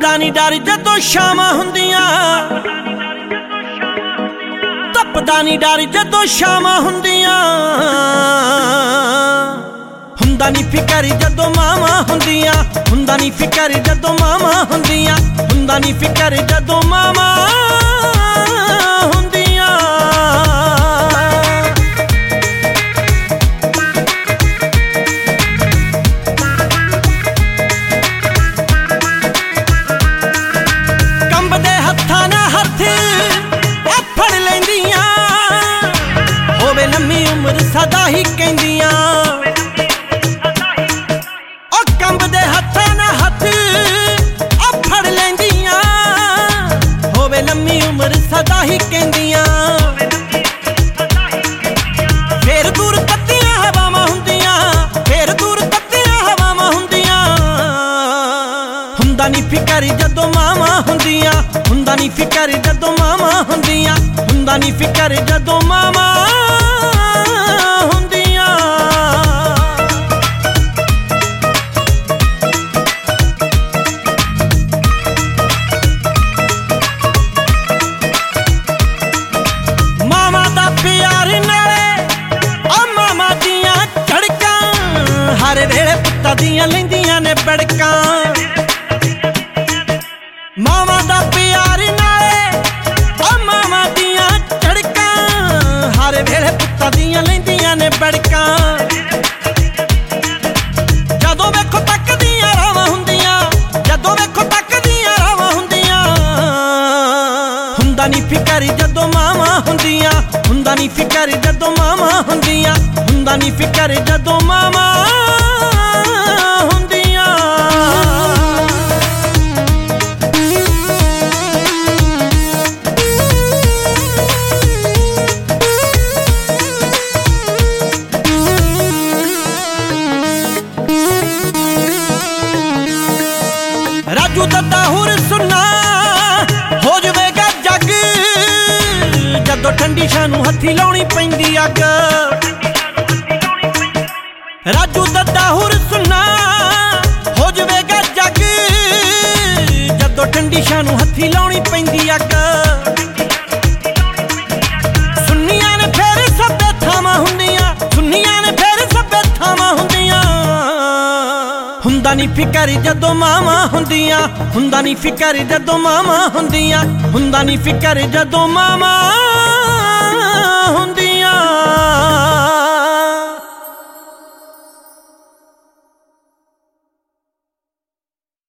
ਤਪਦਾ ਨੀ ਡਰ ਜਦੋਂ ਸ਼ਾਮਾਂ ਹੁੰਦੀਆਂ, ਤਪਦਾ ਨੀ ਡਰ ਜਦੋਂ ਸ਼ਾਮਾਂ ਹੁੰਦੀਆਂ। ਹੁੰਦਾ ਨੀ ਫਿਕਰ ਜਦੋਂ ਮਾਵਾਂ ਹੁੰਦੀਆਂ, ਹੁੰਦਾ ਨੀ ਫਿਕਰ ਜਦੋਂ ਮਾਵਾਂ ਹੁੰਦੀਆਂ, ਹੁੰਦਾ ਨੀ ਫਿਕਰ ਜਦੋਂ ਮਾਵਾਂ ਹੁੰਦੀਆਂ। ਕੰਬਦੇ ਹੱਥਾਂ ਨਾਲ ਹੱਥ ਫੜ ਲੈਂਦੀਆਂ, ਹੋਵੇ ਲੰਮੀ ਉਮਰ ਸਦਾ ਹੀ ਕਹਿੰਦੀਆਂ। ਕੰਬਦੇ ਹੱਥਾਂ ਨਾਲ ਹੱਥ ਫੜ ਲੈਂਦੀਆਂ, ਹੋਵੇ ਲੰਮੀ ਉਮਰ ਸਦਾ ਹੀ ਕਹਿੰਦੀਆਂ। ਫੇਰ ਦੂਰ ਤੱਤੀਆਂ ਹਵਾਵਾਂ ਹੁੰਦੀਆਂ, ਫੇਰ ਦੂਰ ਤੱਤੀਆਂ ਹਵਾਵਾਂ ਹੁੰਦੀਆਂ। ਹੁੰਦਾ ਨੀ ਫਿਕਰ ਜਦੋਂ ਮਾਵਾਂ ਹੁੰਦੀਆਂ, ਹੁੰਦਾ ਨੀ ਫਿਕਰ ਜਦੋਂ ਮਾਵਾਂ ਹੁੰਦੀਆਂ, ਹੁੰਦਾ ਨੀ ਫਿਕਰ ਜਦੋਂ ਮਾਵਾਂ ਹੁੰਦੀਆਂ। ਹਰ ਵੇਲੇ ਪੁੱਤਾਂ ਦੀਆਂ ਲੈਂਦੀਆਂ ਨੇ ਬੜਕਾਂ, ਮਾਵਾਂ ਦਾ ਪਿਆਰ ਨਾਲੇ ਆ ਮਾਵਾਂ ਦੀਆਂ ਝੜਕਾਂ। ਹਰ ਵੇਲੇ ਪੁੱਤਾਂ ਦੀਆਂ ਲੈਂਦੀਆਂ ਨੇ ਬੜਕਾਂ। ਜਦੋਂ ਵੇਖੋ ਤੱਕਦੀਆਂ ਰਾਵਾਂ ਹੁੰਦੀਆਂ, ਜਦੋਂ ਵੇਖੋ ਤੱਕਦੀਆਂ ਰਾਵਾਂ ਹੁੰਦੀਆਂ। ਹੁੰਦਾ ਨੀ ਫਿਕਰ ਜਦੋਂ ਮਾਵਾਂ ਹੁੰਦੀਆਂ, ਹੁੰਦਾ ਨੀ ਫਿਕਰ ਜਦੋਂ ਮਾਵਾਂ ਹੁੰਦੀਆਂ, ਹੁੰਦਾ ਨੀ ਫਿਕਰ ਜਦੋਂ ਮਾਵਾਂ ਹੁੰਦੀਆਂ। ਰਾਜੂ ਦੱਦਾ ਹੁਰ ਸੁਣਾ ਹੋ ਜਾਵੇਗਾ ਜੱਗ, ਜਦੋਂ ਠੰਡੀ ਛਾਂ ਨੂੰ ਹੱਥੀ ਲਾਉਣੀ ਪੈਂਦੀ ਅੱਗ। ਰਾਜੂ ਦੱਦਾ ਹੁਰ ਸੁਣਾ ਹੋ ਜਾਵੇਗਾ ਜੱਗ, ਜਦੋਂ ਠੰਡੀ ਛਾਂ ਨੂੰ ਹੱਥੀ ਲਾਉਣੀ ਪੈਂਦੀ ਅੱਗ। ਸੁੰਨੀਆਂ ਨੇ ਫੇਰ ਸਭੇ ਥਾਵਾਂ ਹੁੰਦੀਆਂ, ਸੁੰਨੀਆਂ ਨੇ ਫੇਰ ਸਭੇ ਥਾਵਾਂ ਹੁੰਦੀਆਂ। ਹੁੰਦਾ ਨੀ ਫਿਕਰ ਜਦੋਂ ਮਾਵਾਂ ਹੁੰਦੀਆਂ, ਹੁੰਦਾ ਨੀ ਫਿਕਰ ਜਦੋਂ ਮਾਵਾਂ ਹੁੰਦੀਆਂ, ਹੁੰਦਾ ਨੀ ਫਿਕਰ ਜਦੋਂ ਮਾਵਾਂ